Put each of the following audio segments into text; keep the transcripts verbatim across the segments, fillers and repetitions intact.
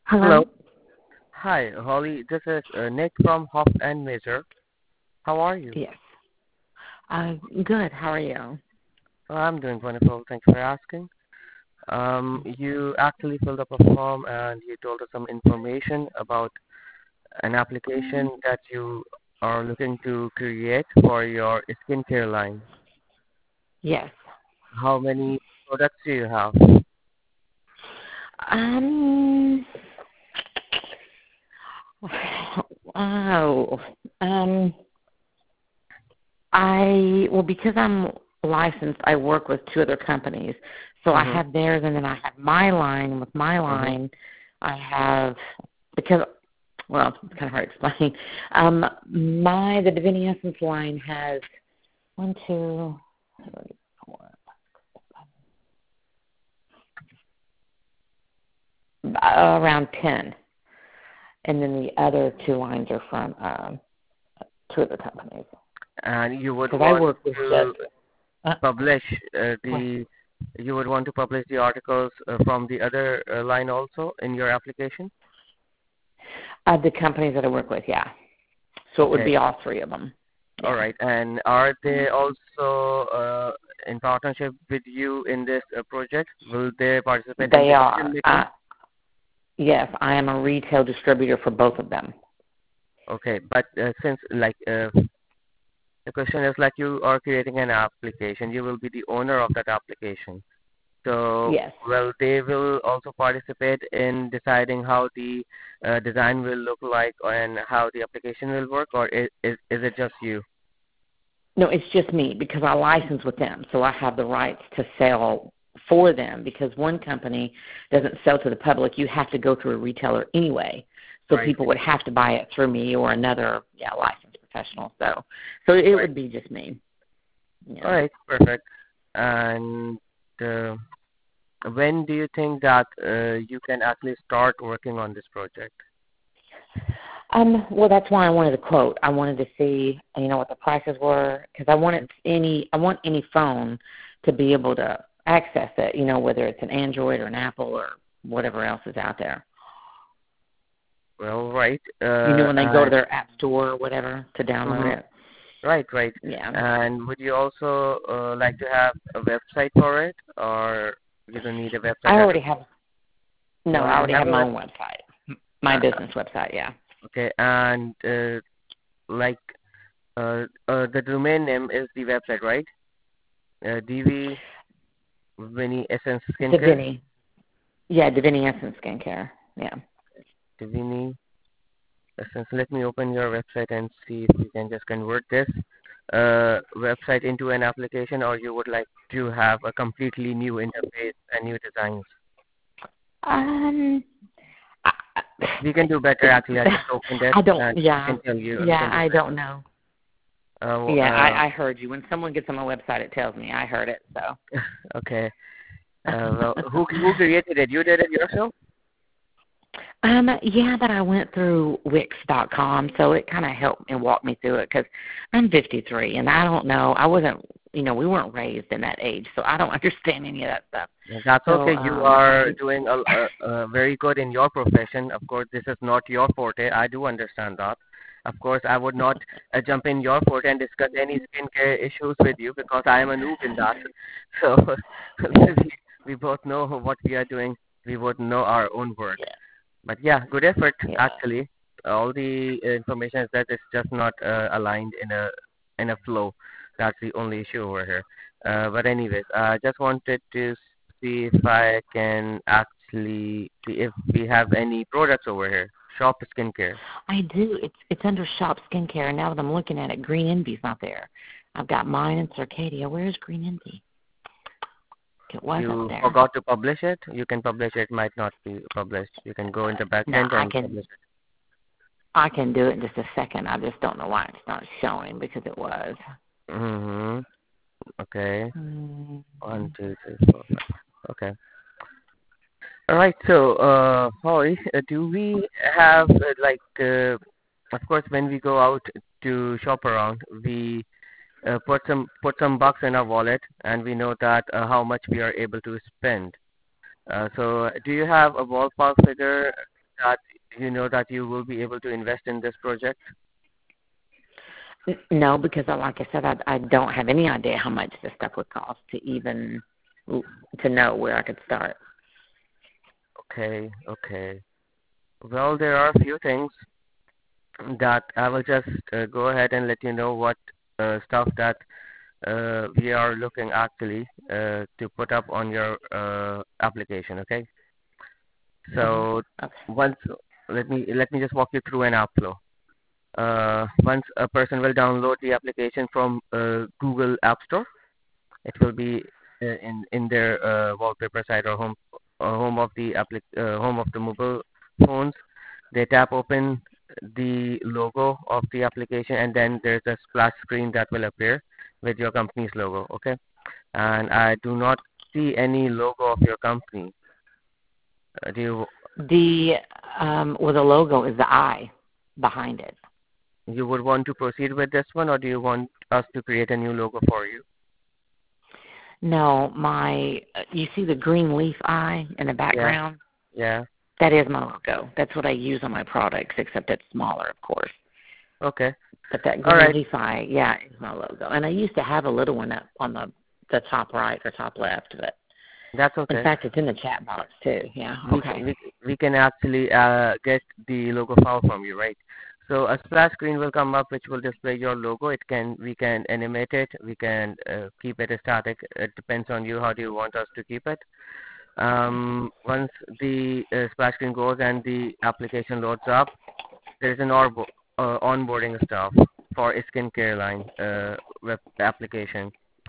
Hello. Hello. Hi, Holly. This is uh, Nick from Hop and Major. How are you? Yes. Uh, good. How are you? Oh, I'm doing wonderful. Thanks for asking. Um, you actually filled up a form and you told us some information about an application that you are looking to create for your skincare line. Yes. How many products do you have? Um. Oh. Um. I well because I'm licensed, I work with two other companies. So I Mm-hmm. have theirs, and then I have my line. With my Mm-hmm. line, I have because well, it's kind of hard to explain. Um, my the Divinity Essence line has one, two, three, four, uh, around ten. And then the other two lines are from um, two other companies. And you would Because I want work with just to uh, publish uh, what? the you would want to publish the articles uh, from the other uh, line also in your application? Uh, the companies that I work with, yeah. So it would Okay. be all three of them. All Yeah. right. And are they also uh, in partnership with you in this uh, project? Will they participate in They decision are. making? Uh, yes, I am a retail distributor for both of them. Okay. But uh, since like uh, the question is like you are creating an application, you will be the owner of that application. So, Yes. well, they will also participate in deciding how the uh, design will look like and how the application will work, or is, is, is it just you? No, it's just me because I license with them. So I have the rights to sell for them because one company doesn't sell to the public. You have to go through a retailer anyway. So Right. people would have to buy it through me or another yeah, licensed professional. So so it Right. would be just me. All Yeah. right. Perfect. And uh, when do you think that uh, you can actually start working on this project? Um, well, that's why I wanted a quote. I wanted to see, you know, what the prices were because I wanted any, I want any phone to be able to access it. You know, whether it's an Android or an Apple or whatever else is out there. Well, right. You know, Uh, when they go to and their app store or whatever to download mhm, it. right, right. Yeah. And would you also uh, like to have a website for it, or you don't need a I website as already of have. you No, I already already have have a my web? own website. My Uh, business website. Yeah. okay, and uh, like uh, uh, the domain name is the website, right? Uh, D V Vinny Essence Skincare. Divini. Yeah, Divini Essence Skincare. Yeah. Divini Essence. Let me open your website and see if we can just convert this uh, website into an application, or you would like to have a completely new interface and new designs. Um. I, We can do better. it, Actually, I just opened it I don't. and we Yeah. can tell you. We Yeah. can do I better. don't know. Uh, Yeah, uh, I, I heard you. When someone gets on my website, it tells me. I heard it. So. okay. Uh, well, who who created it? You did it yourself? um. Yeah, but I went through Wix dot com, so it kind of helped and walked me through it because I'm fifty-three, and I don't know. I wasn't. You know, we weren't raised in that age, so I don't understand any of that stuff. That's So, okay. You um, are I doing a, a, a very good in your profession. Of course, this is not your forte. I do understand that. Of course, I would not uh, jump in your forte and discuss any skincare issues with you because I am a noob in that. So we, we both know what we are doing. We both know our own work. yeah, But yeah, good effort yeah. actually. All the information is that it's just not uh, aligned in a in a flow. That's the only issue over here. Uh, but anyways, I just wanted to see if I can actually see if we have any products over here. Shop skincare. I do. It's it's under Shop Skincare, and now that I'm looking at it, Green Envy's not there. I've got mine and Circadia. Where's Green Envy? It wasn't You there. forgot to publish it. You can publish it. Might not be published. You can go in the back No, end I and can publish I can do it in just a second. I just don't know why it's not showing because it was. it. Mm-hmm. Okay. Mm. One, two, three, four, five. Okay. All right. So, uh, Holly, uh, do we have uh, like, uh, of course, when we go out to shop around, we uh, put some put some bucks in our wallet, and we know that uh, how much we are able to spend. Uh, so, do you have a ballpark figure? that you know that you will be able to invest in this project? N- No, because I, like I said, I, I don't have any idea how much this stuff would cost to even to know where I could start. Okay, okay. Well, there are a few things that I will just uh, go ahead and let you know what uh, stuff that uh, we are looking actually uh, to put up on your uh, application. Okay. hmm So Okay. once let me let me just walk you through an app flow. Uh, once a person will download the application from uh, Google App Store, it will be uh, in in their uh, wallpaper side or home uh, home of the applic- uh, home of the mobile phones. They tap open the logo of the application, and then there's a splash screen that will appear with your company's logo. Okay, and I do not see any logo of your company. Uh, do you The um, well, the logo is the eye behind it. you would want to proceed with this one, or do you want us to create a new logo for you? No, my uh, you see the green leaf eye in the Yeah, background? yeah. That is my logo. That's what I use on my products, except it's smaller, of course. Okay. But that All green right. leaf eye, yeah, is my logo. And I used to have a little one up on the the top right or top left, but That's in okay. fact, it's in the chat box too. Yeah. we Okay. we we can actually uh, get the logo file from you, right? So a splash screen will come up which will display your logo. It can we can animate it, we can uh, keep it static. It depends on you how do you want us to keep it. Okay. Um, once the uh, splash screen goes and the application loads up, there is an orbo- uh, onboarding stuff for a skincare line uh, web application.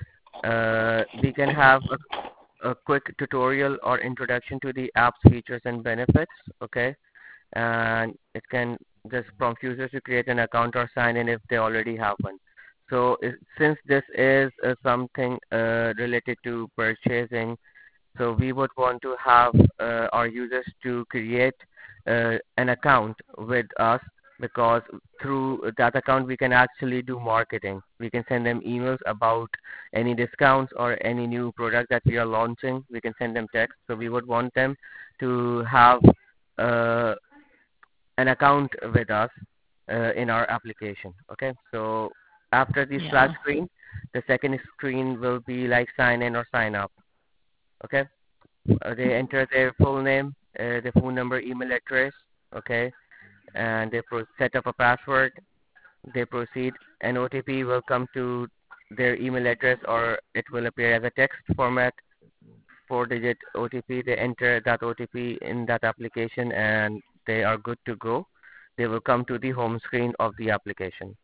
Uh, we can have a a quick tutorial or introduction to the app's features and benefits, okay? And it can just prompt users to create an account or sign in if they already have one. So it, since this is uh, something uh, related to purchasing, so we would want to have uh, our users to create uh, an account with us because through that account we can actually do marketing. We can send them emails about any discounts or any new product that we are launching. We can send them text. So we would want them to have uh, an account with us uh, in our application. Okay. So after the splash Yeah. screen, the second screen will be like sign in or sign up. Okay. Uh, they enter their full name, uh, their phone number, email address, okay, and they pro- set up a password. They proceed. An O T P will come to their email address, or it will appear as a text format, four-digit O T P. They enter that O T P in that application, and they are good to go. They will come to the home screen of the application.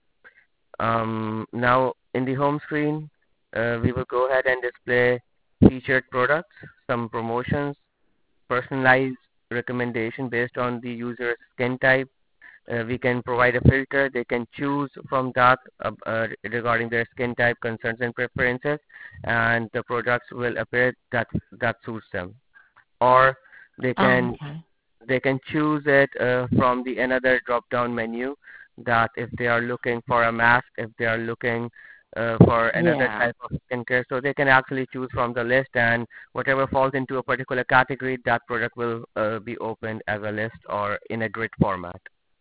Um, now, in the home screen, uh, we will go ahead and display featured products, some promotions, personalized recommendation based on the user's skin type. Uh, we can provide a filter. They can choose from that uh, uh, regarding their skin type, concerns, and preferences, and the products will appear that that suits them. Or they Oh, can okay. they can choose it uh, from the another drop down menu that if they are looking for a mask, if they are looking uh, for another Yeah. type of skincare, so they can actually choose from the list, and whatever falls into a particular category, that product will uh, be opened as a list or in a grid format.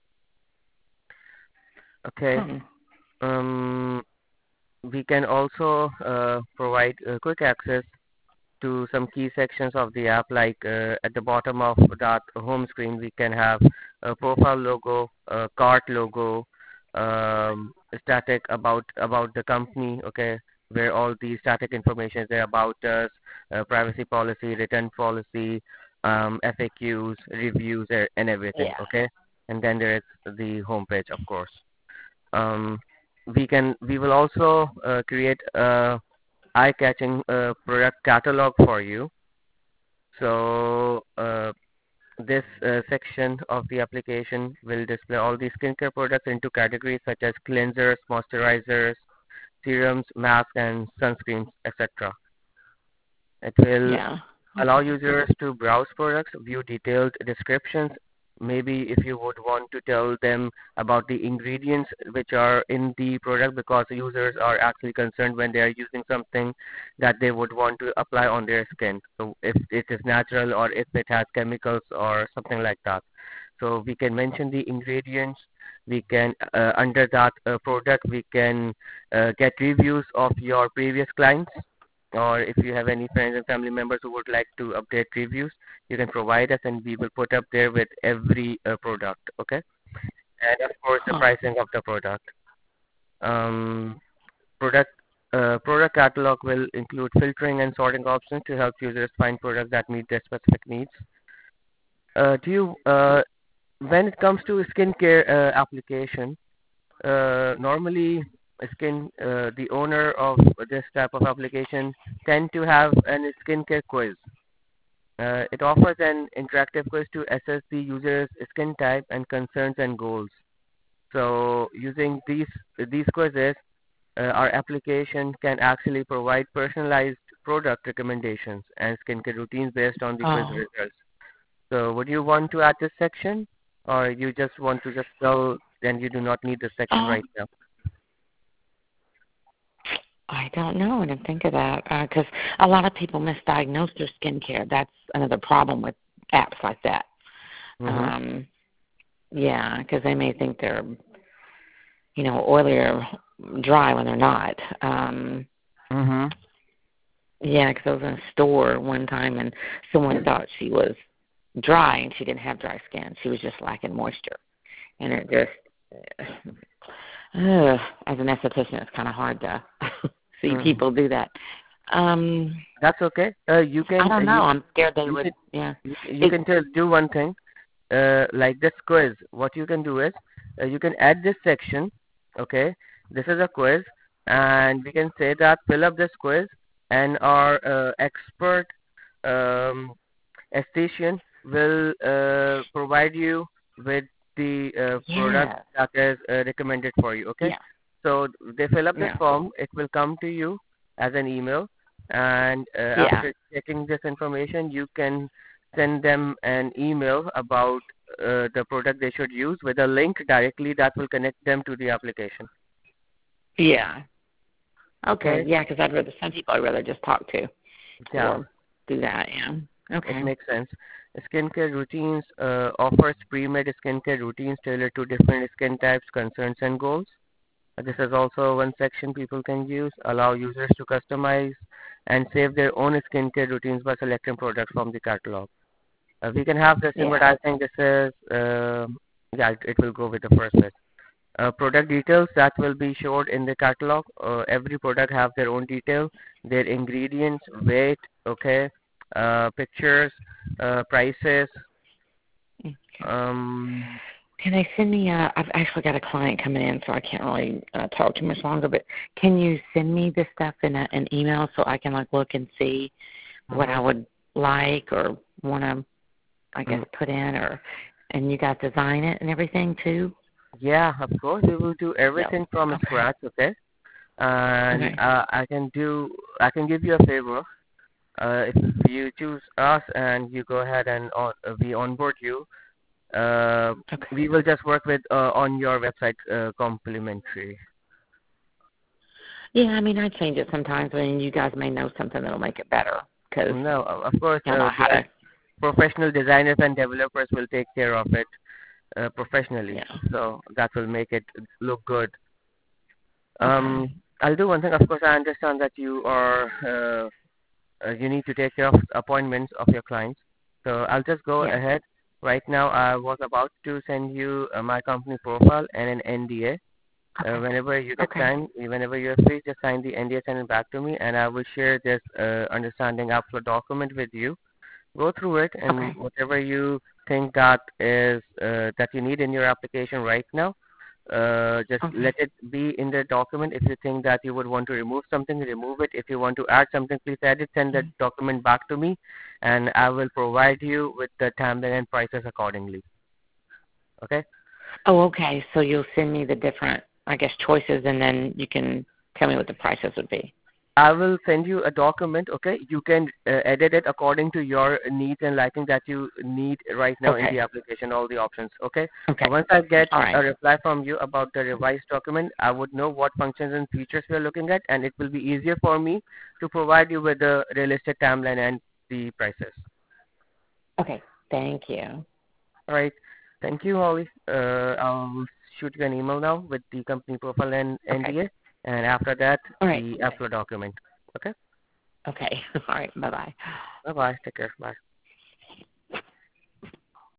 Okay. Hmm. Um, we can also uh, provide uh, quick access to some key sections of the app, like uh, at the bottom of that home screen we can have a profile logo, a cart logo, um, static about about the company, okay, where all the static information is there about us, uh, privacy policy, return policy, um, F A Qs, reviews, uh, and everything, Yeah. okay. And then there is the home page, of course. um, we can we will also uh, create a eye-catching uh, product catalog for you. So uh, this uh, section of the application will display all the skincare products into categories such as cleansers, moisturizers, serums, masks, and sunscreens, et cetera. It will Yeah. allow Okay. users to browse products, view detailed descriptions. Maybe if you would want to tell them about the ingredients which are in the product, because users are actually concerned when they are using something that they would want to apply on their skin. So if it is natural or if it has chemicals or something like that. So we can mention the ingredients. We can uh, under that uh, product we can uh, get reviews of your previous clients, or if you have any friends and family members who would like to update reviews, you can provide us and we will put up there with every uh, product. Okay, and of course the Huh. pricing of the product. Um, product uh, product catalog will include filtering and sorting options to help users find products that meet their specific needs. Uh, do you uh, when it comes to skincare uh, application, uh, normally skin uh, the owner of this type of application tend to have an skincare quiz. Uh, it offers an interactive quiz to assess the user's skin type and concerns and goals. So using these these quizzes, uh, our application can actually provide personalized product recommendations and skincare routines based on the quiz Oh, results. So would you want to add this section, or you just want to just tell then you do not need this section oh, right now? I don't know. I didn't think of that because a lot of people misdiagnose their skincare. That's another problem with apps like that. Mhm. Um, yeah, because they may think they're, you know, oily or dry when they're not. Um, Mhm. yeah, because I was in a store one time and someone thought she was dry and she didn't have dry skin. She was just lacking moisture, and it just, uh, as an esthetician, it's kind of hard to see Mhm. people do that. Um, That's okay. Uh, you I can uh, don't know. you I'm scared they you would. can Yeah. you can, you It. can just do one thing. Uh, like this quiz, what you can do is uh, you can add this section. Okay, this is a quiz, and we can say that fill up this quiz, and our uh, expert um, esthetician will uh, provide you with the uh, product Yeah. that is uh, recommended for you. Okay, Yeah. so they fill up this Yeah. form. It will come to you as an email, and uh, Yeah. after checking this information, you can send them an email about uh, the product they should use with a link directly that will connect them to the application. Yeah. Okay. Okay, Yeah, because I'd rather some people I'd rather just talk to yeah. or do that. Yeah. It Okay. makes sense. Skincare routines uh, offers pre-made skincare routines tailored to different skin types, concerns, and goals. Uh, This is also one section people can use. Allow users to customize and save their own skincare routines by selecting products from the catalog. Uh, we can have this in, but Yeah. I think this is, uh, yeah, it, it will go with the first bit. Uh, product details that will be showed in the catalog. Uh, every product have their own detail, their ingredients, weight, okay, uh, pictures, uh, prices. Okay. Um, Can they send me? Uh, I've actually got a client coming in, so I can't really uh, talk too much longer. But can you send me this stuff in a, an email so I can like look and see what I mhm, would like or want to, I guess, mm, put in, or and you guys design it and everything too? yeah, of course, we will do Yep. everything from Okay. scratch, okay? And Okay. uh, I can do, I can give you a favor. Uh, if you choose us and you go ahead and on, uh, we onboard you, uh, Okay. we will just work with uh, on your website uh, complimentary. Yeah, I mean, I change it sometimes, and you guys may know something that'll make it better because No, o- of course, y'all know uh, how the to. professional designers and developers will take care of it uh, professionally, Yeah. so that will make it look good. Okay. Um, I'll do one thing. Of course, I understand that you are uh, uh, you need to take care of appointments of your clients. So I'll just go Yeah. ahead. Right now, I was about to send you uh, my company profile and an N D A. Uh, Okay. whenever you get Okay. time, whenever you're free, just sign the N D A, send it back to me, and I will share this uh, understanding upload document with you. Go through it, and Okay. whatever you think that is uh, that you need in your application right now, uh, just Okay. let it be in the document. If you think that you would want to remove something, remove it. If you want to add something, please add it. Send the Mm. document back to me, and I will provide you with the timeline and prices accordingly. Okay? Oh, okay. So you'll send me the different, I guess, choices, and then you can tell me what the prices would be. I will send you a document, okay? You can uh, edit it according to your needs and liking that you need right now in Okay. the application, all the options, okay? Okay. Uh, once I get All a right. reply from you about the revised document, I would know what functions and features we are looking at, and it will be easier for me to provide you with the realistic timeline and the prices. Okay. Thank you. All right. Thank you, Holly. Uh, I'll shoot you an email now with the company profile and Okay. N D A, and after that, All right. the upload document. Okay? Okay. All right. Bye bye. Bye-bye. Take care. Bye.